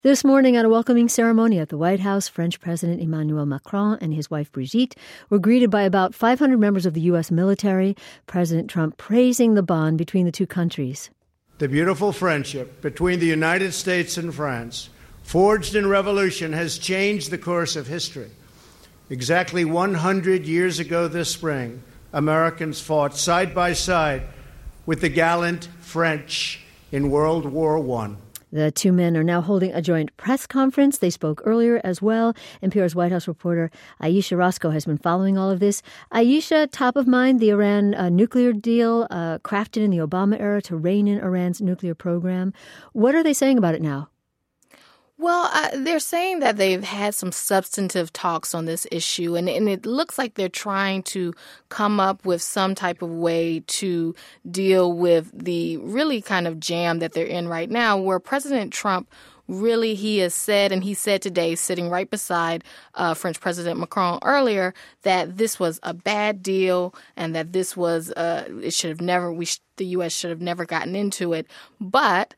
This morning at a welcoming ceremony at the White House, French President Emmanuel Macron and his wife Brigitte were greeted by about 500 members of the U.S. military, President Trump praising the bond between the two countries. The beautiful friendship between the United States and France, forged in revolution, has changed the course of history. Exactly 100 years ago this spring, Americans fought side by side with the gallant French in World War I. The two men are now holding a joint press conference. They spoke earlier as well. NPR's White House reporter Ayesha Rascoe has been following all of this. Ayesha, top of mind, the Iran nuclear deal crafted in the Obama era to rein in Iran's nuclear program. What are they saying about it now? Well, they're saying that they've had some substantive talks on this issue, and it looks like they're trying to come up with some type of way to deal with the really kind of jam that they're in right now, where President Trump really, he has said, and he said today, sitting right beside French President Macron earlier, that this was a bad deal and that this was, it should have never, the U.S. should have never gotten into it. But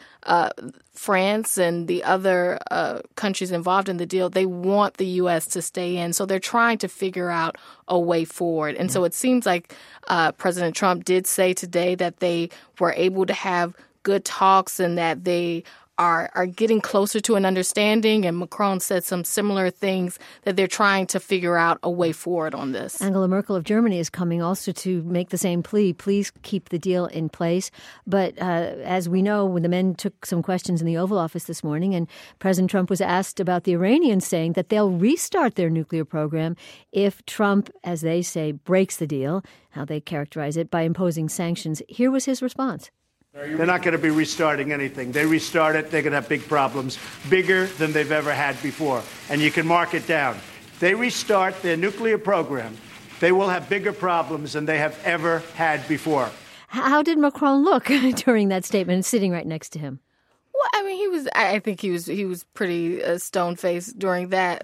France and the other countries involved in the deal, they want the U.S. to stay in. So they're trying to figure out a way forward. And so it seems like President Trump did say today that they were able to have good talks and that they are getting closer to an understanding, and Macron said some similar things, that they're trying to figure out a way forward on this. Angela Merkel of Germany is coming also to make the same plea. Please keep the deal in place. But as we know, when the men took some questions in the Oval Office this morning, and President Trump was asked about the Iranians saying that they'll restart their nuclear program if Trump, as they say, breaks the deal, how they characterize it, by imposing sanctions. Here was his response. They're not going to be restarting anything. They restart it, they're going to have big problems, bigger than they've ever had before. And you can mark it down. They restart their nuclear program, they will have bigger problems than they have ever had before. How did Macron look during that statement, sitting right next to him? Well, I mean, I think he was pretty stone-faced during that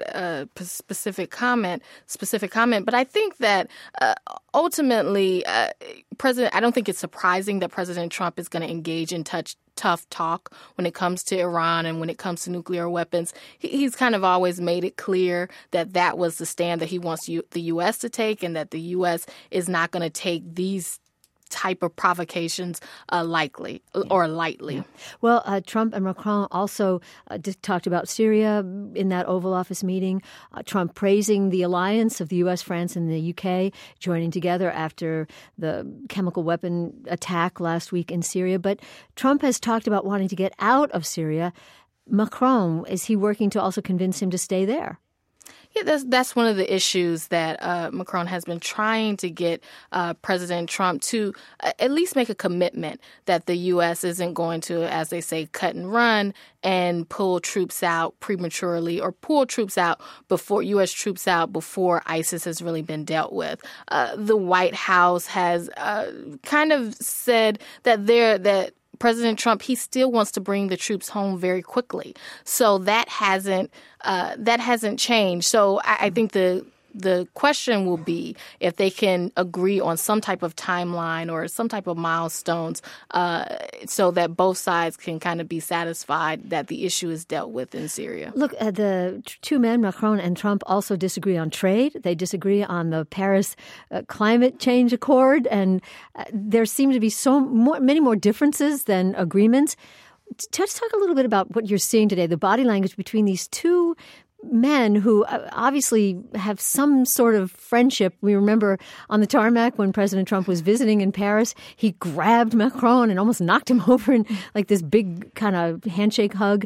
specific comment. But I think that ultimately, I don't think it's surprising that President Trump is going to engage in tough talk when it comes to Iran and when it comes to nuclear weapons. He's kind of always made it clear that that was the stand that he wants the U.S. to take, and that the U.S. is not going to take these type of provocations lightly. Yeah. Well, Trump and Macron also talked about Syria in that Oval Office meeting. Trump praising the alliance of the U.S., France, and the U.K. joining together after the chemical weapon attack last week in Syria. But Trump has talked about wanting to get out of Syria. Macron, is he working to also convince him to stay there? Yeah, that's one of the issues that Macron has been trying to get President Trump to at least make a commitment that the U.S. isn't going to, as they say, cut and run and pull troops out prematurely, or pull troops out before U.S. troops out before ISIS has really been dealt with. The White House has kind of said that President Trump, he still wants to bring the troops home very quickly. So that hasn't changed. So I think the question will be if they can agree on some type of timeline or some type of milestones so that both sides can kind of be satisfied that the issue is dealt with in Syria. Look, the two men, Macron and Trump, also disagree on trade. They disagree on the Paris Climate Change Accord, and there seem to be many more differences than agreements. Let's talk a little bit about what you're seeing today, the body language between these two men who obviously have some sort of friendship. We remember on the tarmac when President Trump was visiting in Paris, he grabbed Macron and almost knocked him over in like this big kind of handshake hug.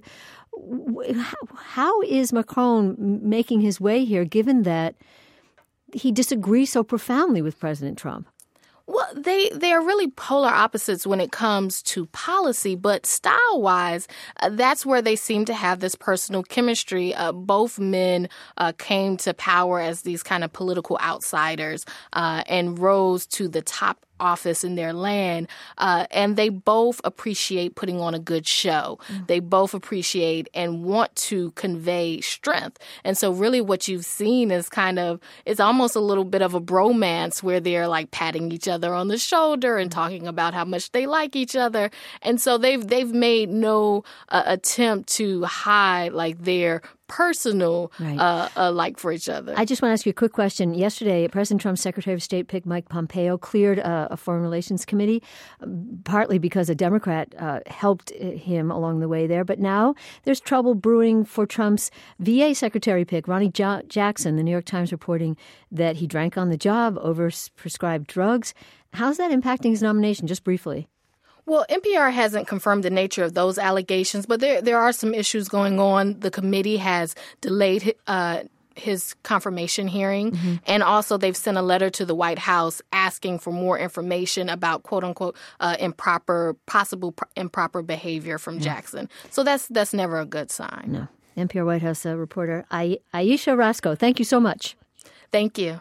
How is Macron making his way here, given that he disagrees so profoundly with President Trump? Well, they are really polar opposites when it comes to policy, but style-wise, that's where they seem to have this personal chemistry. Both men came to power as these kind of political outsiders and rose to the top office in their land, and they both appreciate putting on a good show. They both appreciate and want to convey strength. And so really what you've seen is it's almost a little bit of a bromance where they're like patting each other on the shoulder and talking about how much they like each other. And so they've made no attempt to hide like their personal like for each other. I just want to ask you a quick question. Yesterday, President Trump's Secretary of State pick Mike Pompeo cleared a Foreign Relations Committee, partly because a Democrat helped him along the way there. But now there's trouble brewing for Trump's VA Secretary pick, Ronnie Jackson. The New York Times reporting that he drank on the job, overprescribed drugs. How's that impacting his nomination? Just briefly. Well, NPR hasn't confirmed the nature of those allegations, but there are some issues going on. The committee has delayed his confirmation hearing, and also they've sent a letter to the White House asking for more information about quote unquote possible improper behavior from Jackson. So that's never a good sign. No. NPR White House reporter Ayesha Rascoe, thank you so much. Thank you.